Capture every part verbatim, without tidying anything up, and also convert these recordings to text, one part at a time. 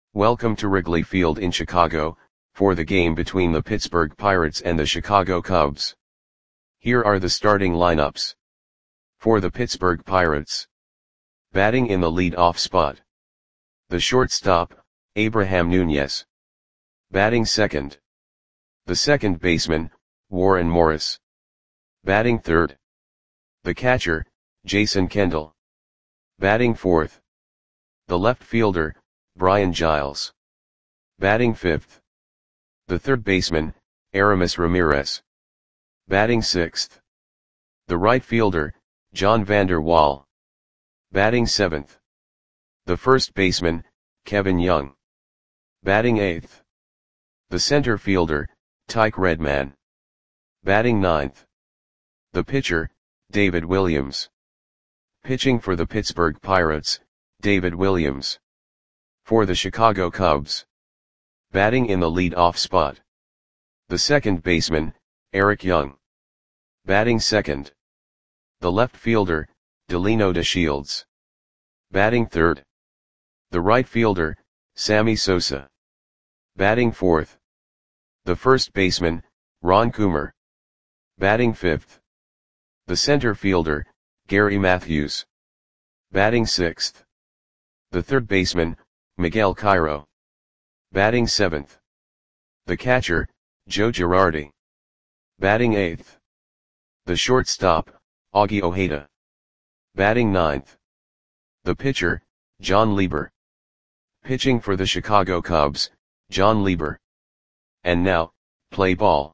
Welcome to Wrigley Field in Chicago, for the game between the Pittsburgh Pirates and the Chicago Cubs. Here are the starting lineups. For the Pittsburgh Pirates. Batting in the lead-off spot. The shortstop, Abraham Nunez. Batting second. The second baseman, Warren Morris. Batting third. The catcher, Jason Kendall. Batting fourth. The left fielder, Brian Giles. Batting fifth. The third baseman, Aramis Ramirez. Batting sixth. The right fielder, John Vander Wal. Batting seventh. The first baseman, Kevin Young. Batting eighth. The center fielder, Tyke Redman. Batting ninth. The pitcher, David Williams. Pitching for the Pittsburgh Pirates, David Williams. For the Chicago Cubs. Batting in the lead-off spot. The second baseman, Eric Young. Batting second. The left fielder, Delino DeShields. Batting third. The right fielder, Sammy Sosa. Batting fourth. The first baseman, Ron Coomer. Batting fifth. The center fielder, Gary Matthews. Batting sixth. The third baseman, Miguel Cairo. Batting seventh. The catcher, Joe Girardi. Batting eighth. The shortstop, Augie Ojeda. Batting ninth. The pitcher, John Lieber. Pitching for the Chicago Cubs, John Lieber. And now, play ball.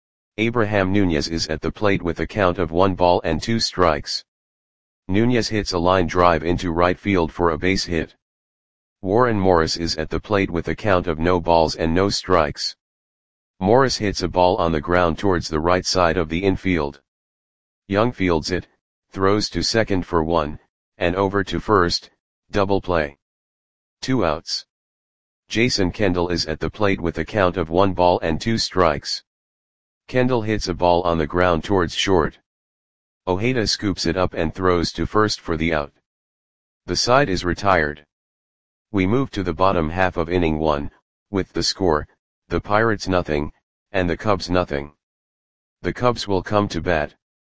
Abraham Nunez is at the plate with a count of one ball and two strikes. Nunez hits a line drive into right field for a base hit. Warren Morris is at the plate with a count of no balls and no strikes. Morris hits a ball on the ground towards the right side of the infield. Young fields it, throws to second for one, and over to first, double play. Two outs. Jason Kendall is at the plate with a count of one ball and two strikes. Kendall hits a ball on the ground towards short. Ojeda scoops it up and throws to first for the out. The side is retired. We move to the bottom half of inning one, with the score, the Pirates nothing, and the Cubs nothing. The Cubs will come to bat.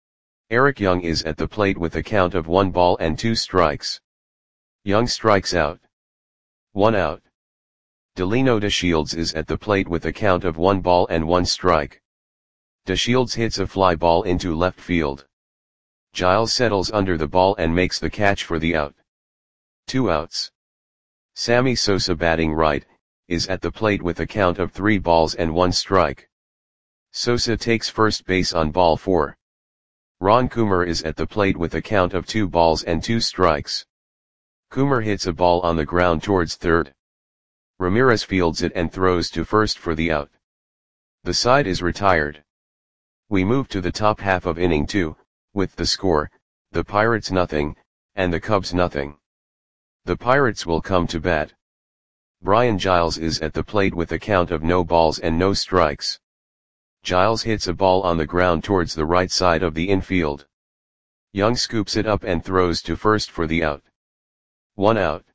Eric Young is at the plate with a count of one ball and two strikes. Young strikes out. One out. Delino DeShields is at the plate with a count of one ball and one strike. DeShields hits a fly ball into left field. Giles settles under the ball and makes the catch for the out. Two outs. Sammy Sosa, batting right, is at the plate with a count of three balls and one strike. Sosa takes first base on ball four. Ron Coomer is at the plate with a count of two balls and two strikes. Coomer hits a ball on the ground towards third. Ramirez fields it and throws to first for the out. The side is retired. We move to the top half of inning two, with the score, the Pirates nothing, and the Cubs nothing. The Pirates will come to bat. Brian Giles is at the plate with a count of no balls and no strikes. Giles hits a ball on the ground towards the right side of the infield. Young scoops it up and throws to first for the out. One out.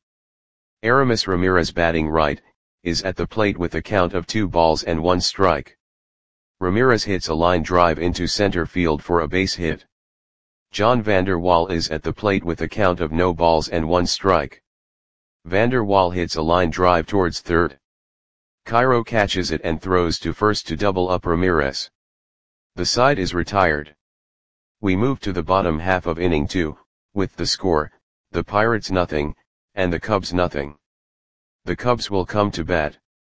Aramis Ramirez, batting right, is at the plate with a count of two balls and one strike. Ramirez hits a line drive into center field for a base hit. John Vander Wal is at the plate with a count of no balls and one strike. Vander Wal hits a line drive towards third. Cairo catches it and throws to first to double up Ramirez. The side is retired. We move to the bottom half of inning two, with the score, the Pirates nothing, and the Cubs nothing. The Cubs will come to bat.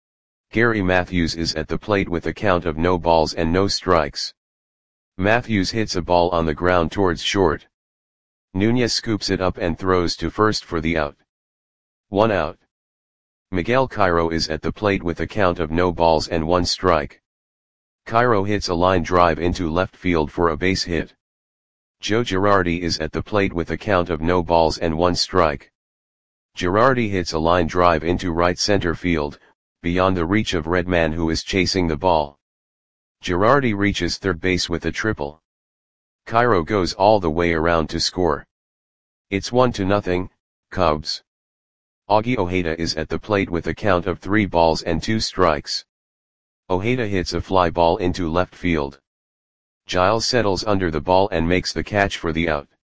Gary Matthews is at the plate with a count of no balls and no strikes. Matthews hits a ball on the ground towards short. Nunez scoops it up and throws to first for the out. One out. Miguel Cairo is at the plate with a count of no balls and one strike. Cairo hits a line drive into left field for a base hit. Joe Girardi is at the plate with a count of no balls and one strike. Girardi hits a line drive into right center field, beyond the reach of Redman, who is chasing the ball. Girardi reaches third base with a triple. Cairo goes all the way around to score. It's one to nothing, Cubs. Augie Ojeda is at the plate with a count of three balls and two strikes. Ojeda hits a fly ball into left field. Giles settles under the ball and makes the catch for the out.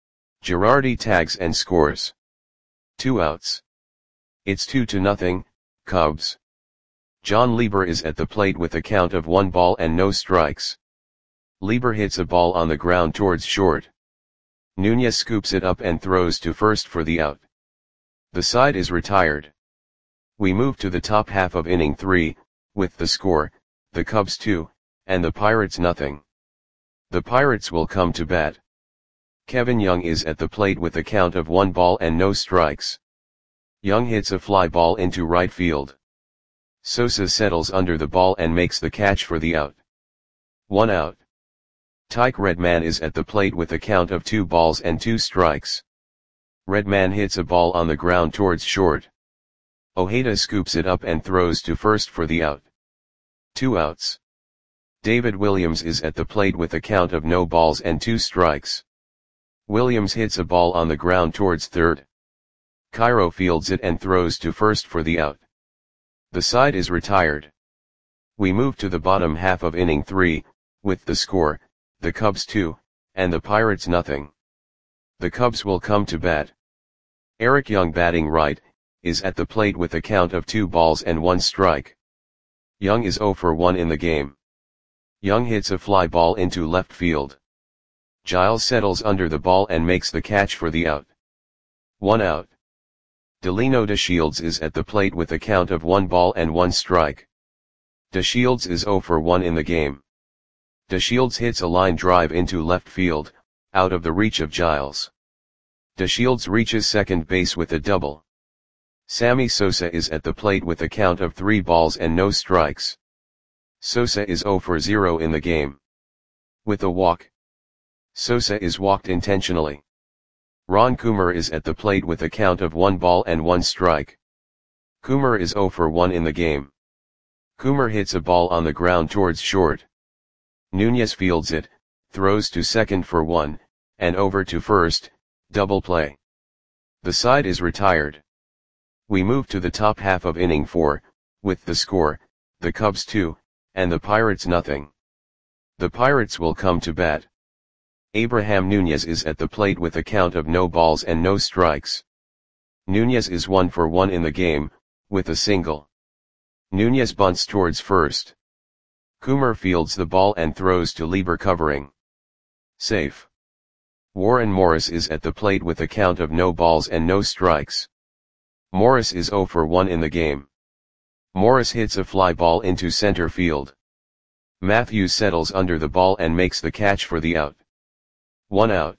Girardi tags and scores. Two outs. It's two to nothing, Cubs. John Lieber is at the plate with a count of one ball and no strikes. Lieber hits a ball on the ground towards short. Nunez scoops it up and throws to first for the out. The side is retired. We move to the top half of inning three, with the score, the Cubs two, and the Pirates nothing. The Pirates will come to bat. Kevin Young is at the plate with a count of one ball and no strikes. Young hits a fly ball into right field. Sosa settles under the ball and makes the catch for the out. One out. Tyke Redman is at the plate with a count of two balls and two strikes. Redman hits a ball on the ground towards short. Ojeda scoops it up and throws to first for the out. Two outs. David Williams is at the plate with a count of no balls and two strikes. Williams hits a ball on the ground towards third. Cairo fields it and throws to first for the out. The side is retired. We move to the bottom half of inning three, with the score, the Cubs two, and the Pirates nothing. The Cubs will come to bat. Eric Young batting right, is at the plate with a count of two balls and one strike. Young is oh for one in the game. Young hits a fly ball into left field. Giles settles under the ball and makes the catch for the out. One out. Delino DeShields is at the plate with a count of one ball and one strike. DeShields is oh for one in the game. DeShields hits a line drive into left field, out of the reach of Giles. DeShields reaches second base with a double. Sammy Sosa is at the plate with a count of three balls and no strikes. Sosa is oh for zero in the game. With a walk. Sosa is walked intentionally. Ron Coomer is at the plate with a count of one ball and one strike. Coomer is oh for one in the game. Coomer hits a ball on the ground towards short. Nunez fields it, throws to second for one, and over to first, double play. The side is retired. We move to the top half of inning four, with the score, the Cubs two, and the Pirates nothing. The Pirates will come to bat. Abraham Nunez is at the plate with a count of no balls and no strikes. Nunez is one for one in the game, with a single. Nunez bunts towards first. Coomer fields the ball and throws to Lieber covering. Safe. Warren Morris is at the plate with a count of no balls and no strikes. Morris is oh for one in the game. Morris hits a fly ball into center field. Matthews settles under the ball and makes the catch for the out. One out.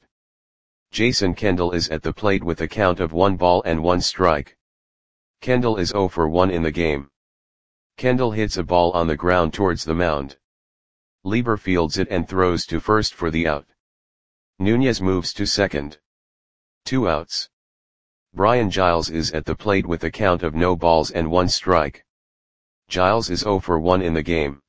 Jason Kendall is at the plate with a count of one ball and one strike. Kendall is oh for one in the game. Kendall hits a ball on the ground towards the mound. Lieber fields it and throws to first for the out. Nunez moves to second. Two outs. Brian Giles is at the plate with a count of no balls and one strike. Giles is oh for one in the game.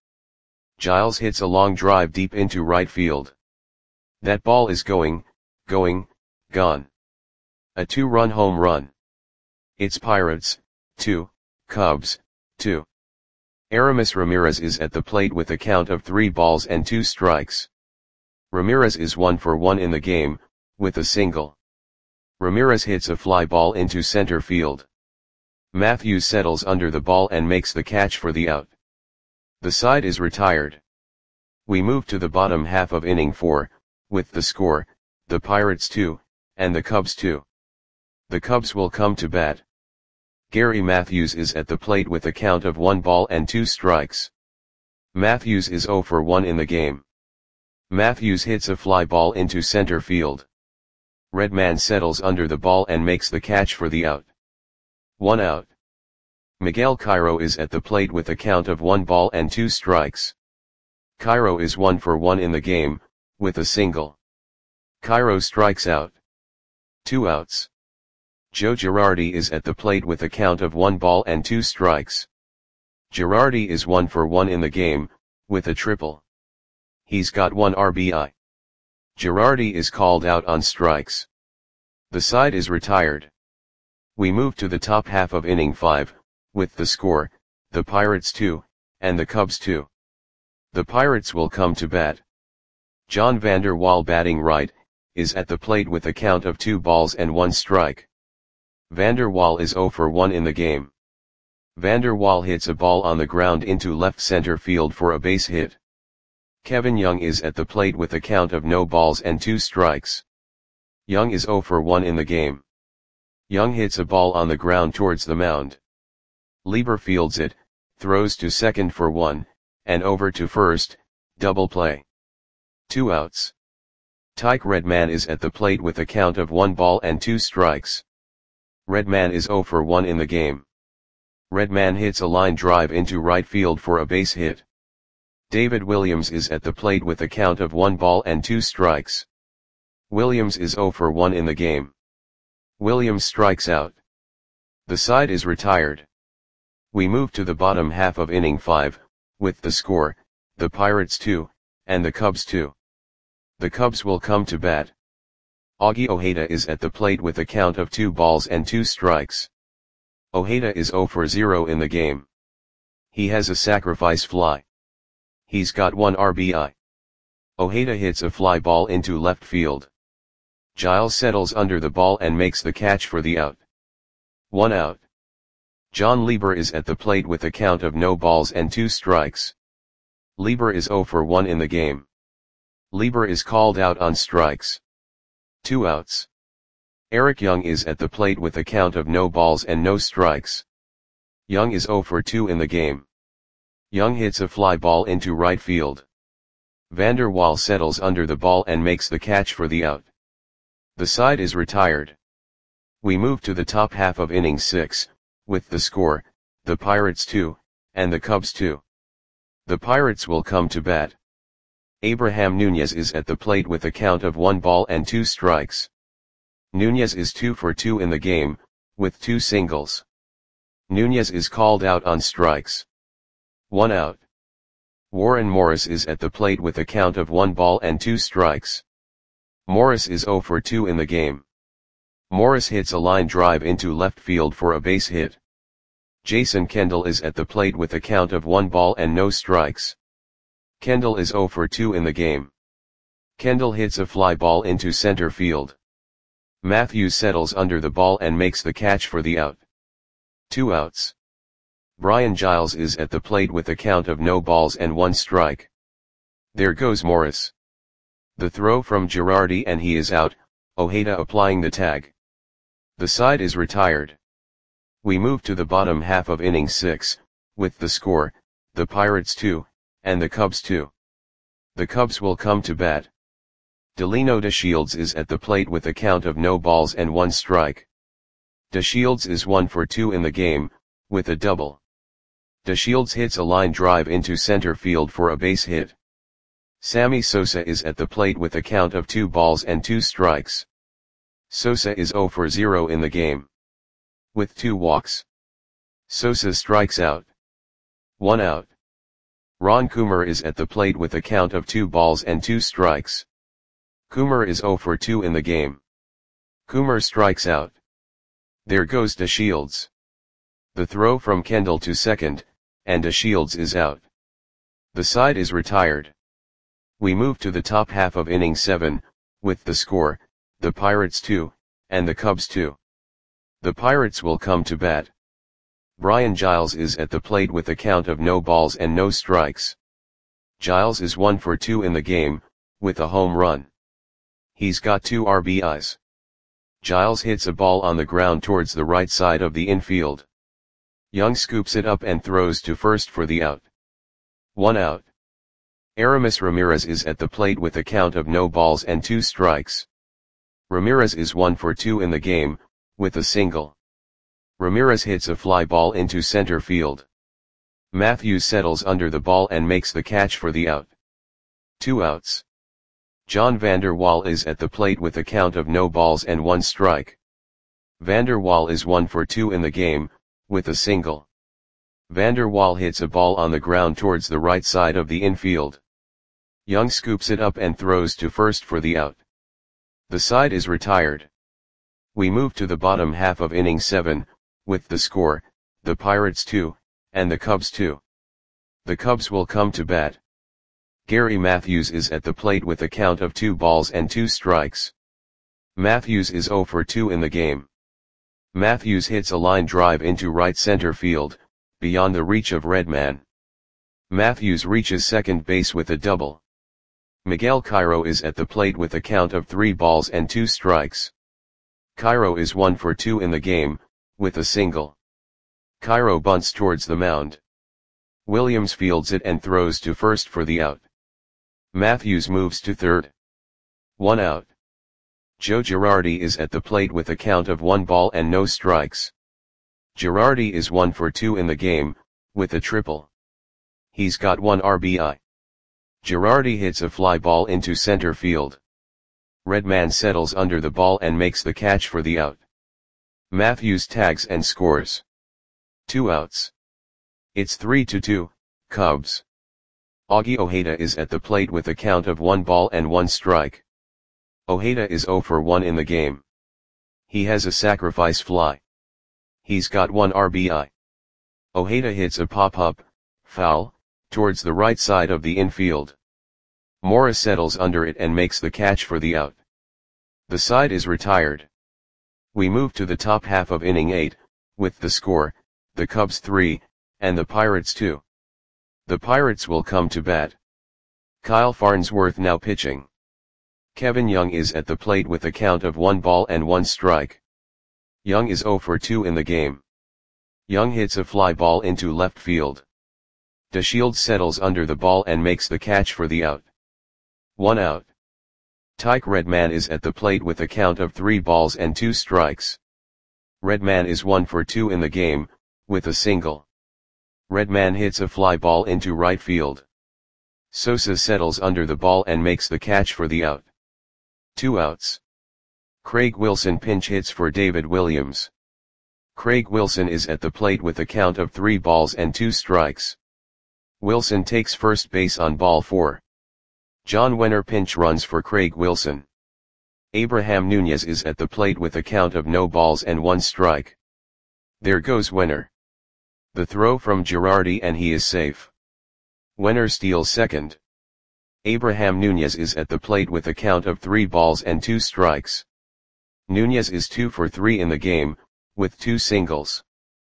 Giles hits a long drive deep into right field. That ball is going, going, gone. A two-run home run. It's Pirates, two, Cubs, two. Aramis Ramirez is at the plate with a count of three balls and two strikes. Ramirez is one for one in the game, with a single. Ramirez hits a fly ball into center field. Matthews settles under the ball and makes the catch for the out. The side is retired. We move to the bottom half of inning four, with the score, the Pirates two, and the Cubs two. The Cubs will come to bat. Gary Matthews is at the plate with a count of one ball and two strikes. Matthews is oh for one in the game. Matthews hits a fly ball into center field. Redman settles under the ball and makes the catch for the out. One out. Miguel Cairo is at the plate with a count of one ball and two strikes. Cairo is one for one in the game, with a single. Cairo strikes out. Two outs. Joe Girardi is at the plate with a count of one ball and two strikes. Girardi is one for one in the game, with a triple. He's got one R B I. Girardi is called out on strikes. The side is retired. We move to the top half of inning five, with the score, the Pirates two, and the Cubs two. The Pirates will come to bat. John Vander Wal, batting right, is at the plate with a count of two balls and one strike. Vander Wal is oh for one in the game. Vander Wal hits a ball on the ground into left center field for a base hit. Kevin Young is at the plate with a count of no balls and two strikes. Young is oh for one in the game. Young hits a ball on the ground towards the mound. Lieber fields it, throws to second for one, and over to first, double play. Two outs. Tyke Redman is at the plate with a count of one ball and two strikes. Redman is oh for one in the game. Redman hits a line drive into right field for a base hit. David Williams is at the plate with a count of one ball and two strikes. Williams is oh for one in the game. Williams strikes out. The side is retired. We move to the bottom half of inning five, with the score, the Pirates two, and the Cubs two. The Cubs will come to bat. Augie Ojeda is at the plate with a count of two balls and two strikes. Ojeda is oh for zero in the game. He has a sacrifice fly. He's got one R B I. Ojeda hits a fly ball into left field. Giles settles under the ball and makes the catch for the out. One out. John Lieber is at the plate with a count of no balls and two strikes. Lieber is oh for one in the game. Lieber is called out on strikes. Two outs. Eric Young is at the plate with a count of no balls and no strikes. Young is oh for two in the game. Young hits a fly ball into right field. Vander Wal settles under the ball and makes the catch for the out. The side is retired. We move to the top half of inning six, with the score, the Pirates two, and the Cubs two. The Pirates will come to bat. Abraham Nunez is at the plate with a count of one ball and two strikes. Nunez is two for two in the game, with two singles. Nunez is called out on strikes. One out. Warren Morris is at the plate with a count of one ball and two strikes. Morris is oh for two in the game. Morris hits a line drive into left field for a base hit. Jason Kendall is at the plate with a count of one ball and no strikes. Kendall is oh for two in the game. Kendall hits a fly ball into center field. Matthews settles under the ball and makes the catch for the out. Two outs. Brian Giles is at the plate with a count of no balls and one strike. There goes Morris. The throw from Girardi and he is out, Ojeda applying the tag. The side is retired. We move to the bottom half of inning six, with the score, the Pirates two, and the Cubs two. The Cubs will come to bat. Delino DeShields is at the plate with a count of no balls and one strike. DeShields is one for two in the game, with a double. DeShields hits a line drive into center field for a base hit. Sammy Sosa is at the plate with a count of two balls and two strikes. Sosa is oh for zero in the game. With two walks. Sosa strikes out. One out. Ron Coomer is at the plate with a count of two balls and two strikes. Coomer is oh for two in the game. Coomer strikes out. There goes DeShields. The throw from Kendall to second, and DeShields is out. The side is retired. We move to the top half of inning seven, with the score, the Pirates two, and the Cubs two. The Pirates will come to bat. Brian Giles is at the plate with a count of no balls and no strikes. Giles is one for two in the game, with a home run. He's got two R B Is. Giles hits a ball on the ground towards the right side of the infield. Young scoops it up and throws to first for the out. One out. Aramis Ramirez is at the plate with a count of no balls and two strikes. Ramirez is one for two in the game, with a single. Ramirez hits a fly ball into center field. Matthews settles under the ball and makes the catch for the out. Two outs. John Vander Wal is at the plate with a count of no balls and one strike. Vander Wal is one for two in the game, with a single. Vander Wal hits a ball on the ground towards the right side of the infield. Young scoops it up and throws to first for the out. The side is retired. We move to the bottom half of inning seven, with the score, the Pirates two, and the Cubs two. The Cubs will come to bat. Gary Matthews is at the plate with a count of two balls and two strikes. Matthews is oh for two in the game. Matthews hits a line drive into right center field, beyond the reach of Redman. Matthews reaches second base with a double. Miguel Cairo is at the plate with a count of three balls and two strikes. Cairo is one for two in the game, with a single. Cairo bunts towards the mound. Williams fields it and throws to first for the out. Matthews moves to third. One out. Joe Girardi is at the plate with a count of one ball and no strikes. Girardi is one for two in the game, with a triple. He's got one R B I. Girardi hits a fly ball into center field. Redman settles under the ball and makes the catch for the out. Matthews tags and scores. Two outs. It's three to two, Cubs. Augie Ojeda is at the plate with a count of one ball and one strike. Ojeda is oh for one in the game. He has a sacrifice fly. He's got one R B I. Ojeda hits a pop-up, foul, towards the right side of the infield. Morris settles under it and makes the catch for the out. The side is retired. We move to the top half of inning eight, with the score, the Cubs three, and the Pirates two. The Pirates will come to bat. Kyle Farnsworth now pitching. Kevin Young is at the plate with a count of one ball and one strike. Young is oh for two in the game. Young hits a fly ball into left field. DeShields settles under the ball and makes the catch for the out. One out. Tyke Redman is at the plate with a count of three balls and two strikes. Redman is one for two in the game, with a single. Redman hits a fly ball into right field. Sosa settles under the ball and makes the catch for the out. Two outs. Craig Wilson pinch hits for David Williams. Craig Wilson is at the plate with a count of three balls and two strikes. Wilson takes first base on ball four. John Wenner pinch runs for Craig Wilson. Abraham Nunez is at the plate with a count of no balls and one strike. There goes Wenner. The throw from Girardi and he is safe. Wenner steals second. Abraham Nunez is at the plate with a count of three balls and two strikes. Nunez is two for three in the game, with two singles.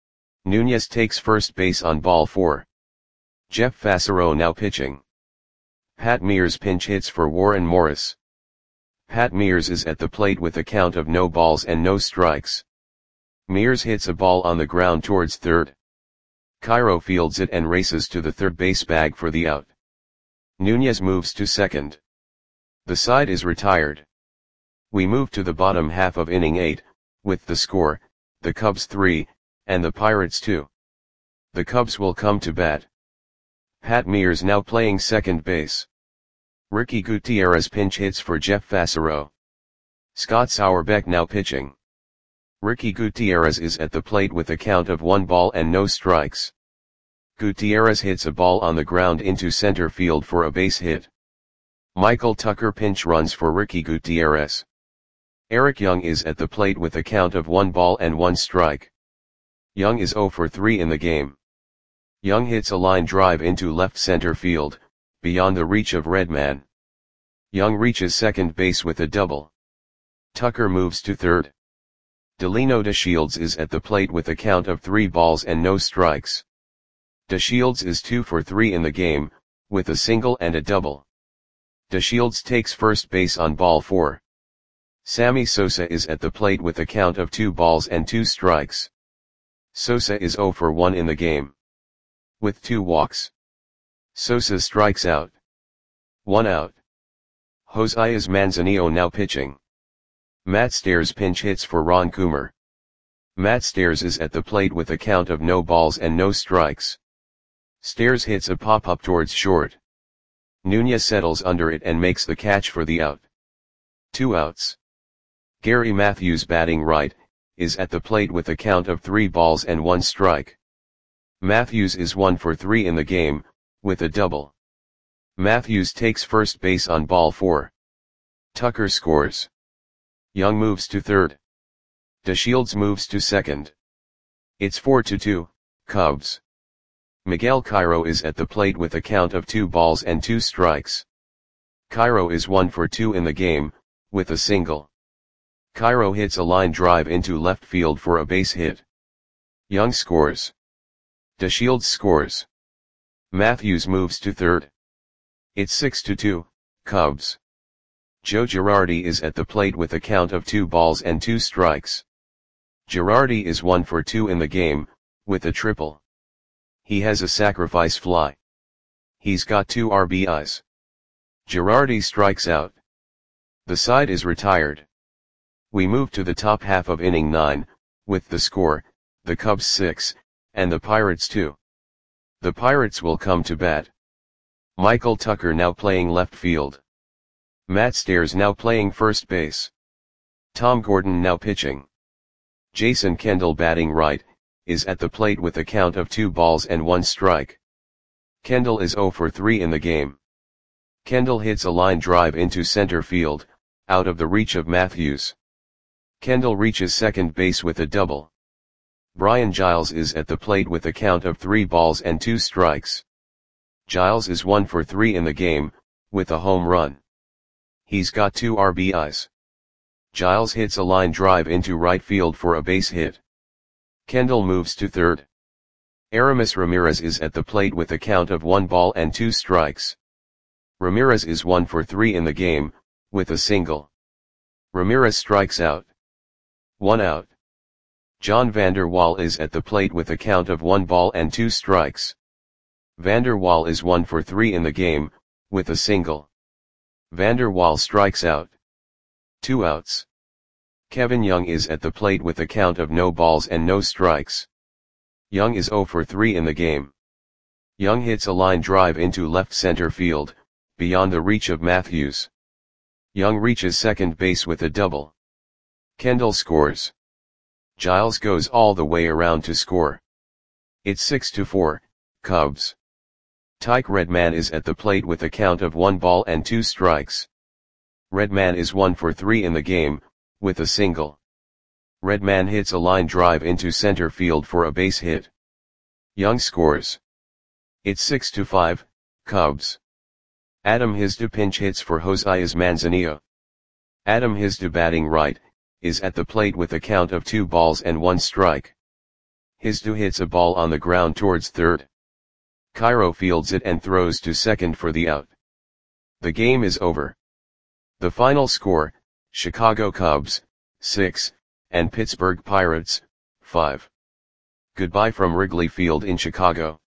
Nunez takes first base on ball four. Jeff Fassero now pitching. Pat Mears pinch hits for Warren Morris. Pat Mears is at the plate with a count of no balls and no strikes. Mears hits a ball on the ground towards third. Cairo fields it and races to the third base bag for the out. Nunez moves to second. The side is retired. We move to the bottom half of inning eight, with the score, the Cubs three, and the Pirates two. The Cubs will come to bat. Pat Mears now playing second base. Ricky Gutierrez pinch hits for Jeff Fassero. Scott Sauerbeck now pitching. Ricky Gutierrez is at the plate with a count of one ball and no strikes. Gutierrez hits a ball on the ground into center field for a base hit. Michael Tucker pinch runs for Ricky Gutierrez. Eric Young is at the plate with a count of one ball and one strike. Young is oh for three in the game. Young hits a line drive into left center field, beyond the reach of Redman. Young reaches second base with a double. Tucker moves to third. Delino DeShields is at the plate with a count of three balls and no strikes. DeShields is two for three in the game, with a single and a double. DeShields takes first base on ball four. Sammy Sosa is at the plate with a count of two balls and two strikes. Sosa is oh for one in the game. With two walks. Sosa strikes out. One out. Josias Manzanillo now pitching. Matt Stairs pinch hits for Ron Coomer. Matt Stairs is at the plate with a count of no balls and no strikes. Stairs hits a pop-up towards short. Nunez settles under it and makes the catch for the out. Two outs. Gary Matthews batting right, is at the plate with a count of three balls and one strike. Matthews is one for three in the game, with a double. Matthews takes first base on ball four. Tucker scores. Young moves to third. DeShields moves to second. It's four to two, Cubs. Miguel Cairo is at the plate with a count of two balls and two strikes. Cairo is one for two in the game, with a single. Cairo hits a line drive into left field for a base hit. Young scores. DeShields scores. Matthews moves to third. It's six to two, Cubs. Joe Girardi is at the plate with a count of two balls and two strikes. Girardi is one for two in the game, with a triple. He has a sacrifice fly. He's got two R B Is. Girardi strikes out. The side is retired. We move to the top half of inning nine, with the score, the Cubs six, and the Pirates two. The Pirates will come to bat. Michael Tucker now playing left field. Matt Stairs now playing first base. Tom Gordon now pitching. Jason Kendall batting right, is at the plate with a count of two balls and one strike. Kendall is zero for three in the game. Kendall hits a line drive into center field, out of the reach of Matthews. Kendall reaches second base with a double. Brian Giles is at the plate with a count of three balls and two strikes. Giles is one for three in the game, with a home run. He's got two R B Is. Giles hits a line drive into right field for a base hit. Kendall moves to third. Aramis Ramirez is at the plate with a count of one ball and two strikes. Ramirez is one for three in the game, with a single. Ramirez strikes out. One out. John Vander Wal is at the plate with a count of one ball and two strikes. Vander Wal is one for three in the game, with a single. Vander Wal strikes out. Two outs. Kevin Young is at the plate with a count of no balls and no strikes. Young is zero for three in the game. Young hits a line drive into left center field, beyond the reach of Matthews. Young reaches second base with a double. Kendall scores. Giles goes all the way around to score. It's six to four, Cubs. Tyke Redman is at the plate with a count of one ball and two strikes. Redman is one for three in the game, with a single. Redman hits a line drive into center field for a base hit. Young scores. It's six to five, Cubs. Adam Hizda pinch hits for Josias Manzanillo. Adam Hizda batting right, is at the plate with a count of two balls and one strike. Hizda hits a ball on the ground towards third. Cairo fields it and throws to second for the out. The game is over. The final score, Chicago Cubs, six, and Pittsburgh Pirates, five. Goodbye from Wrigley Field in Chicago.